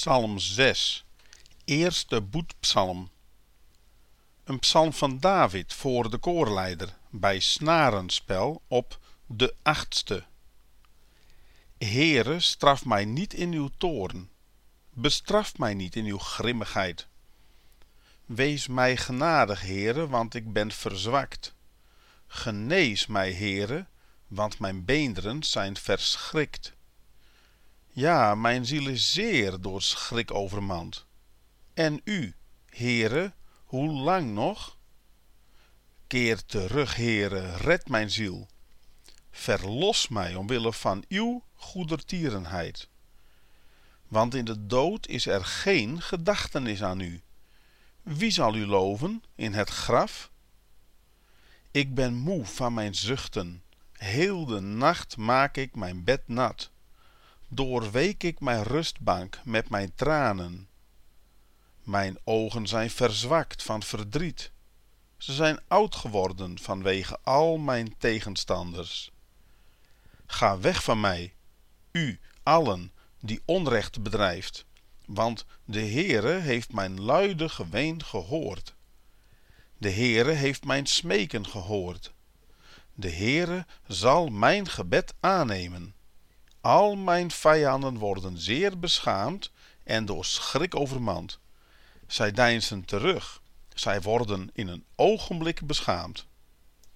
Psalm 6, eerste boetpsalm. Een psalm van David voor de koorleider bij snarenspel op de 8e. Heere, straf mij niet in uw toorn, bestraf mij niet in uw grimmigheid. Wees mij genadig, Heere, want ik ben verzwakt. Genees mij, Heere, want mijn beenderen zijn verschrikt. Ja, mijn ziel is zeer door schrik overmand. En u, Heere, hoe lang nog? Keer terug, Heere, red mijn ziel. Verlos mij omwille van uw goedertierenheid. Want in de dood is er geen gedachtenis aan u. Wie zal u loven in het graf? Ik ben moe van mijn zuchten. Heel de nacht maak ik mijn bed nat. Doorweek ik mijn rustbank met mijn tranen. Mijn ogen zijn verzwakt van verdriet. Ze zijn oud geworden vanwege al mijn tegenstanders. Ga weg van mij, u allen die onrecht bedrijft, want de Heere heeft mijn luide geween gehoord. De Heere heeft mijn smeken gehoord. De Heere zal mijn gebed aannemen. Al mijn vijanden worden zeer beschaamd en door schrik overmand. Zij deinzen terug. Zij worden in een ogenblik beschaamd.